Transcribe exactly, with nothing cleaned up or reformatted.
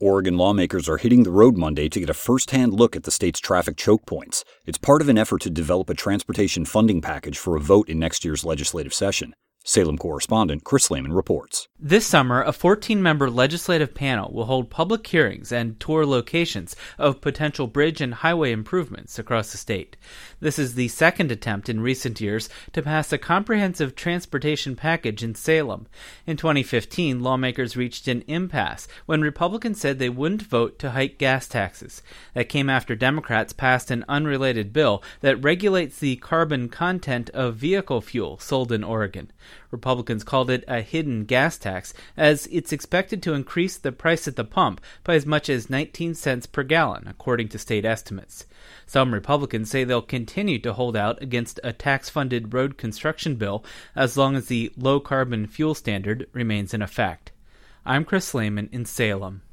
Oregon lawmakers are hitting the road Monday to get a first-hand look at the state's traffic choke points. It's part of an effort to develop a transportation funding package for a vote in next year's legislative session. Salem correspondent Chris Lehman reports. This summer, a fourteen-member legislative panel will hold public hearings and tour locations of potential bridge and highway improvements across the state. This is the second attempt in recent years to pass a comprehensive transportation package in Salem. In twenty fifteen, lawmakers reached an impasse when Republicans said they wouldn't vote to hike gas taxes. That came after Democrats passed an unrelated bill that regulates the carbon content of vehicle fuel sold in Oregon. Republicans called it a hidden gas tax, as it's expected to increase the price at the pump by as much as nineteen cents per gallon, according to state estimates. Some Republicans say they'll continue to hold out against a tax-funded road construction bill as long as the low-carbon fuel standard remains in effect. I'm Chris Lehman in Salem.